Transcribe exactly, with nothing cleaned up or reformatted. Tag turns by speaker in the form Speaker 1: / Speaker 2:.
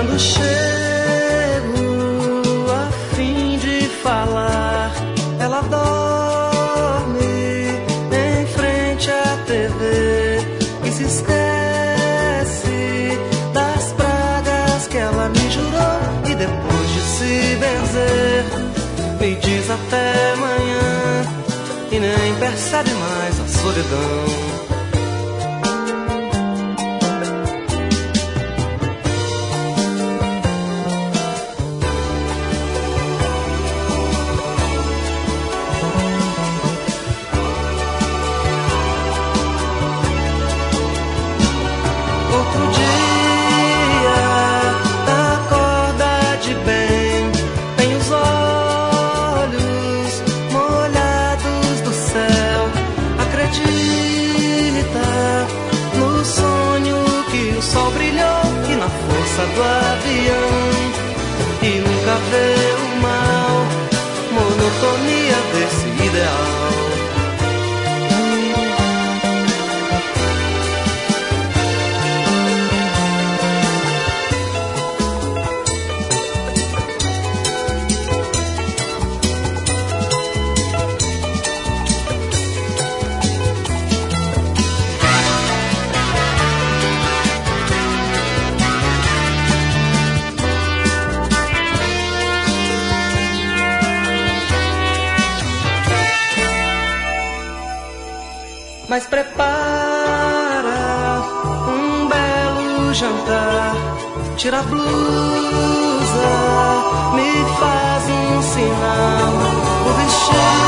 Speaker 1: Quando chego a fim de falar, ela dorme em frente à T V e se esquece das pragas que ela me jurou. E depois de se benzer, me diz até amanhã e nem percebe mais a solidão. Outro dia acorda de bem, tem os olhos molhados do céu. Acredita no sonho que o sol brilhou e na força do avião, e nunca vê o mal, monotonia desse ideal. Mas prepara um belo jantar, tira a blusa, me faz um sinal, o vestido